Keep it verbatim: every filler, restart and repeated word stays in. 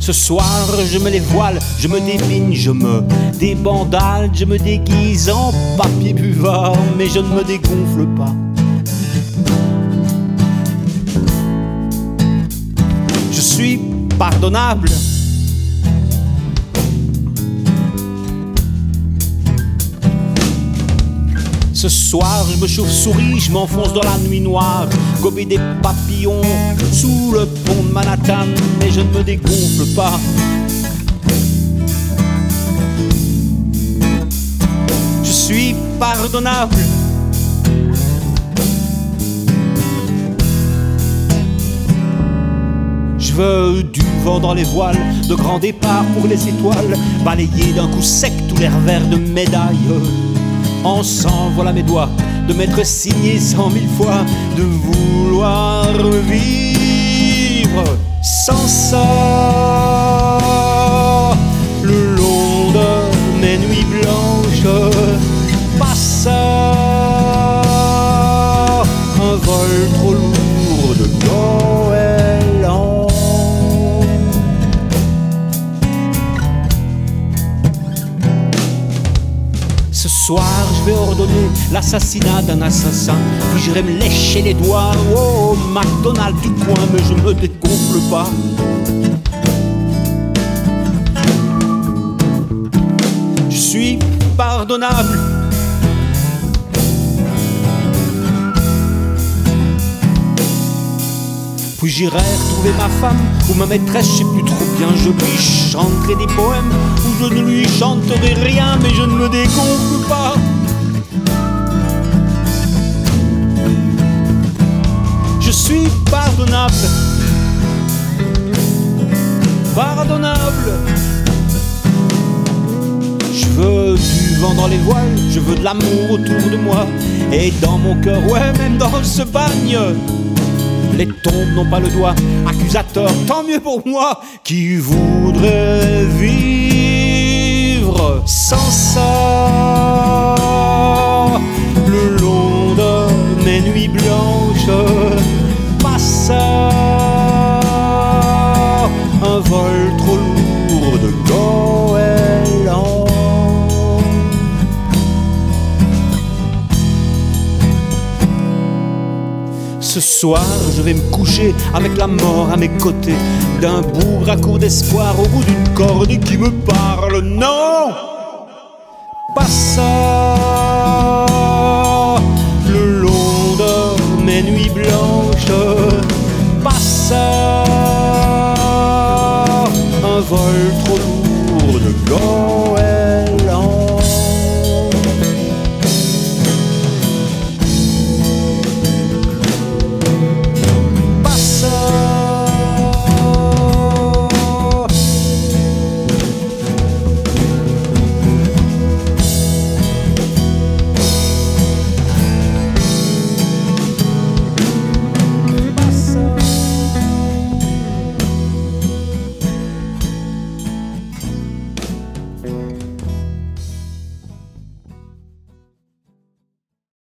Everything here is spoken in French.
Ce soir je me les voile, je me débine, je me débandale, je me déguise en papier buvard, mais je ne me dégonfle pas. Je suis pardonnable. Ce soir je me chauve-souris, je m'enfonce dans la nuit noire, gober des papillons sous le pont de Manhattan, mais je ne me dégonfle pas. Je suis pardonnable. Je veux du vent dans les voiles, de grands départs pour les étoiles, balayer d'un coup sec tous les revers de médailles. En sang, voilà mes doigts, de m'être signé cent mille fois, de vouloir vivre sans ça. Le long de mes nuits blanches passa un vol trop lourd de goélands. Ce soir je vais ordonner l'assassinat d'un assassin, puis j'irai me lécher les doigts au McDonald's du coin, mais je me dégonfle pas. Je suis pardonnable. Puis j'irai retrouver ma femme ou ma maîtresse, je sais plus trop bien. Je lui chanterai des poèmes ou je ne lui chanterai rien, mais je ne me dégonfle pas. Je suis pardonnable. Pardonnable. Je veux du vent dans les voiles, je veux de l'amour autour de moi, et dans mon cœur, ouais, même dans ce bagne. Les tombes n'ont pas le doigt accusateur, tant mieux pour moi qui voudrais vivre sans ça. Le long de mes nuits blanches passa un vol trop lourd de goélands. Ce soir, je vais me coucher avec la mort à mes côtés, d'un bougre à court d'espoir au bout d'une corde qui me parle. Non, pas ça. Le long de mes nuits blanches passa un vol trop